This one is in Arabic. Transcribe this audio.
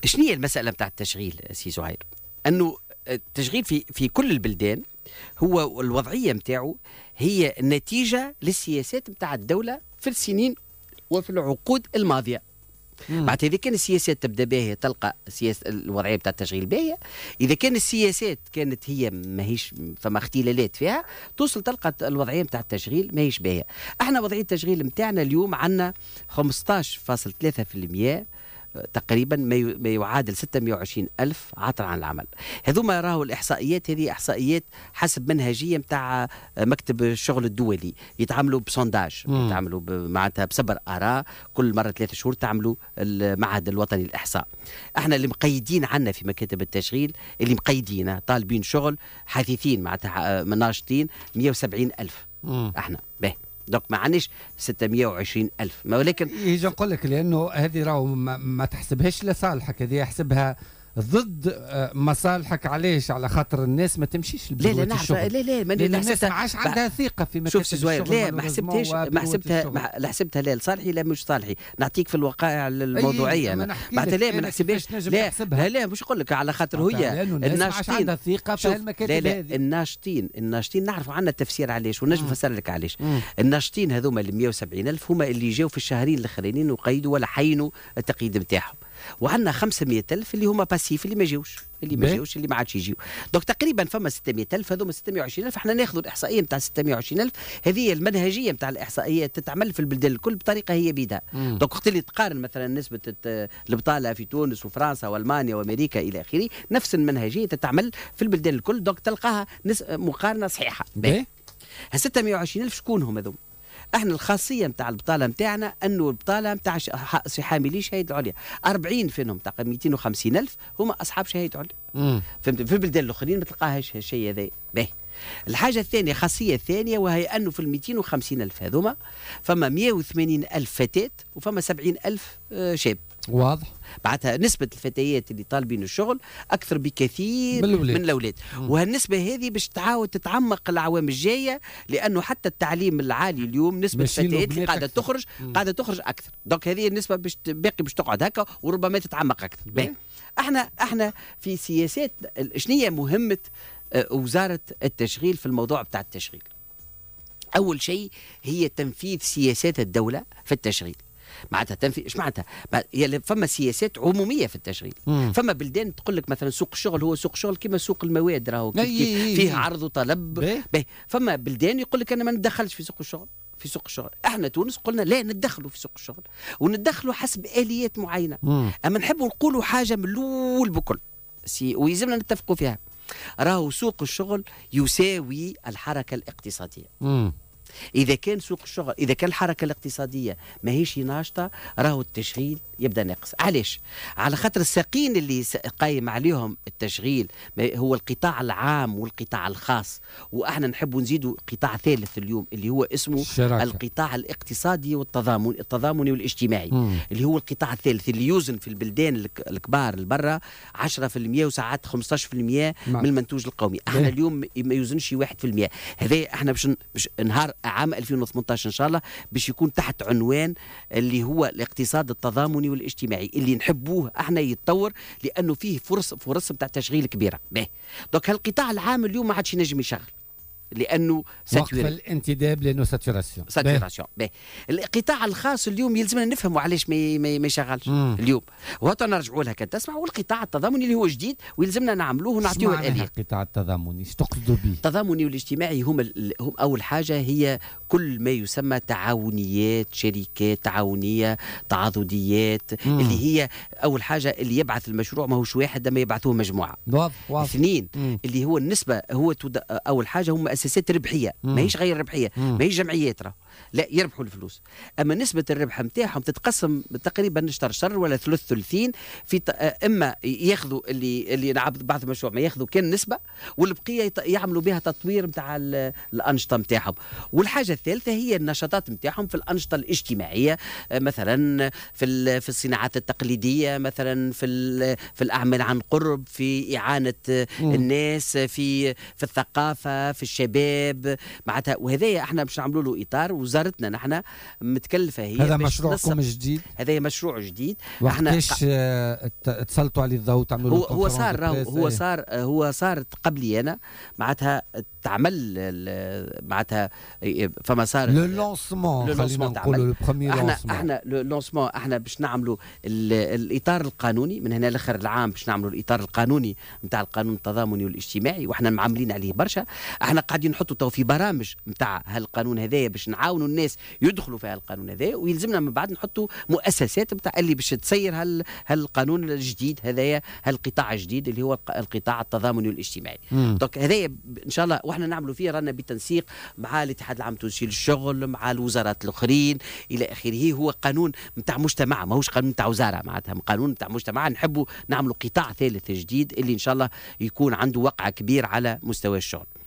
شنو هي المسألة بتاع التشغيل سي زهير؟ أنه التشغيل في كل البلدان هو الوضعية متاعه هي نتيجة للسياسات بتاع الدولة في السنين وفي العقود الماضية. بعد إذا كان السياسات تبدأ باهية تلقى السياسة الوضعية بتاع التشغيل باهية. إذا كان السياسات كانت هي ماهيش فما اختلالات فيها توصل تلقى الوضعية بتاع التشغيل ماهيش باهية. احنا وضعية التشغيل متاعنا اليوم عندنا 15.3% تقريبا ما يعادل 620 ألف عاطل عن العمل. هذوما راهو الإحصائيات هذه إحصائيات حسب منهجية متاع مكتب الشغل الدولي، يتعاملوا بسونداج، يتعاملوا معناتها بصبر آراء، كل مرة 3 شهور تعملوا المعهد الوطني للإحصاء. احنا اللي مقيدين عنا في مكاتب التشغيل، اللي مقيدين طالبين شغل حثيثين معناتها ناشطين 170 ألف. احنا به دوك ما عنيش 620 ألف، ولكن يجي نقول لك لأنه هذه راهو ما تحسبهاش لصالحك، هذه يحسبها ضد مصالحك. علاش؟ على خاطر الناس ما تمشيش لبدوات الشغل. لا الناس ما عادش عندها ثقة في مكاتب الشغل. لا ما حسبتها لا لصالحي لا مش صالحي. نعطيك في الوقائع الموضوعية أنا معناتها لا ما نحسبهاش. لا مش نقول لك على خاطر هي الناشطين عندها ثقة في المكاتب هذه. الناشطين نعرفوا عندنا التفسير علاش ونجم نفسر لك علاش. الناشطين هذوما اللي 170 ألف هما اللي جاوا في الشهرين الاخرين وقيدوا ولا حينوا التقييد نتاعهم، وعندنا 500 ألف اللي هما باسيف اللي ما جاوش اللي ما عادش يجيو. دوك تقريبا فما 600 ألف هذوما 620 ألف. احنا ناخذوا الإحصائية نتاع 620 ألف، هذه المنهجية نتاع الإحصائية تتعمل في البلدان الكل بطريقة هي بيدها. دوك وقت اللي تقارن مثلا نسبة البطالة في تونس وفرنسا وألمانيا وأمريكا إلى آخره، نفس المنهجية تتعمل في البلدان الكل. دوك تلقاها مقارنة صحيحة. 620 ألف شكون هم هذوما؟ احنا الخاصيه نتاع البطاله نتاعنا انه البطاله نتاع حاملي شهاده عليا 40 فيهم تقريبا 250 الف هما اصحاب شهاده عليا. فهمت؟ في البلدان الاخرين ما تلقاهاش الشيء هذا. باهي. الحاجه الثانيه خاصيه الثانيه وهي انه في ال 250 الف هذوما فما 180 الف فتاه وفما 70 الف شاب. واضح. بعدها نسبة الفتيات اللي طالبين الشغل أكثر بكثير من الأولاد. وهالنسبة هذه باش تعاود تتعمق الأعوام الجاية، لأنه حتى التعليم العالي اليوم نسبة الفتيات اللي قاعدة تخرج أكثر. دوك هذه النسبة باقي باش تقعد هكا وربما تتعمق أكثر. احنا في سياسات شنية مهمة وزارة التشغيل في الموضوع بتاع التشغيل؟ أول شيء هي تنفيذ سياسات الدولة في التشغيل. معناتها تنفيذ ايش معناتها؟ فما سياسات عموميه في التشغيل. فما بلدان تقول لك مثلا سوق الشغل هو سوق شغل كما سوق المواد، راهو فيه عرض وطلب. فما بلدان يقول لك انا ما ندخلش في سوق الشغل. احنا تونس قلنا لا ندخلوا في سوق الشغل وندخلوا حسب اليات معينه. اما نحبوا نقولوا حاجه من الاول بكل ويلزمنا نتفقوا فيها. راهو سوق الشغل يساوي الحركه الاقتصاديه. إذا كان سوق الشغل، إذا كان الحركة الاقتصادية ما هيش ناشطة، راهو التشغيل يبدأ ناقص. علاش؟ على خاطر الساقين اللي قايم عليهم التشغيل هو القطاع العام والقطاع الخاص، وإحنا نحب نزيدوا قطاع ثالث اليوم اللي هو اسمه الشراكة. القطاع الاقتصادي التضامني والاجتماعي. اللي هو القطاع الثالث اللي يوزن في البلدان الكبار البرة 10% وساعات 15% من المنتوج القومي. احنا اليوم ما يوزنش 1%. هذا احنا باش نهار عام 2018 إن شاء الله باش يكون تحت عنوان اللي هو الاقتصاد التضامني والاجتماعي اللي نحبوه احنا يتطور، لأنه فيه فرص بتاع تشغيل كبيرة. دوك هالقطاع العام اليوم ما عادش ينجم يشغل لأنه وقف الانتداب لأنه ساتوراسيون. القطاع الخاص اليوم يلزمنا نفهموا علاش ما يشغلش اليوم، وهذا نرجعوا لها كان تسمع. والقطاع التضامني اللي هو جديد ويلزمنا نعملوه ونعطيوه الآلية. القطاع التضامني ايش تقصدوا به؟ التضامني والاجتماعي هم أول حاجة هي كل ما يسمى تعاونيات، شركات تعاونية، تعاضديات. اللي هي أول حاجة اللي يبعث المشروع ما هوش واحد لما يبعثوه مجموعة. اثنين اللي هو النسبة، هو أول حاجة هم مؤسسات ربحيه، ماهيش غير ربحيه، ماهيش جمعيات، لا يربحوا الفلوس. اما نسبه الربح نتاعهم تتقسم تقريبا شطر ولا ثلثين في اما ياخذوا اللي بعض المشروع ما ياخذوا كان نسبه، والبقيه يعملوا بها تطوير نتاع الانشطه نتاعهم. والحاجه الثالثه هي النشاطات نتاعهم في الانشطه الاجتماعيه، مثلا في الصناعات التقليديه، مثلا في الاعمال عن قرب، في اعانه الناس، في الثقافه، في الشباب معناتها. وهذا احنا باش نعملوا له اطار وزارتنا نحن متكلفه هي هذا مشروعكم جديد؟ هذا مشروع جديد. وقتاش اتصلتوا عليه الضوء تعملوا له هو صار قبلي انا معناتها تعمل معناتها فما صار لو لونسمون خلينا نقولوا لو بروميير لونسمون. احنا لو لونسمون احنا باش نعملوا الاطار القانوني من هنا لاخر العام، باش نعملوا الاطار القانوني نتاع القانون التضامني والاجتماعي، واحنا معملين عليه برشا. احنا قاعدين نحطوا تو في برامج نتاع هالقانون هذايا باش نعاونوا الناس يدخلوا في هالقانون هذايا، ويلزمنا من بعد نحطوا مؤسسات نتاع اللي باش تسير هالقانون الجديد هذايا، هالقطاع الجديد اللي هو القطاع التضامني والاجتماعي. دونك هذايا ان شاء الله واحنا نعملوا فيه رانا بتنسيق مع الاتحاد العام التونسي للشغل، مع الوزارات الاخرين الى اخره. هو قانون نتاع مجتمع، ماهوش قانون نتاع وزاره، معناتها قانون نتاع مجتمع. نحبوا نعملوا قطاع ثالث جديد اللي ان شاء الله يكون عنده وقع كبير على مستوى الشغل.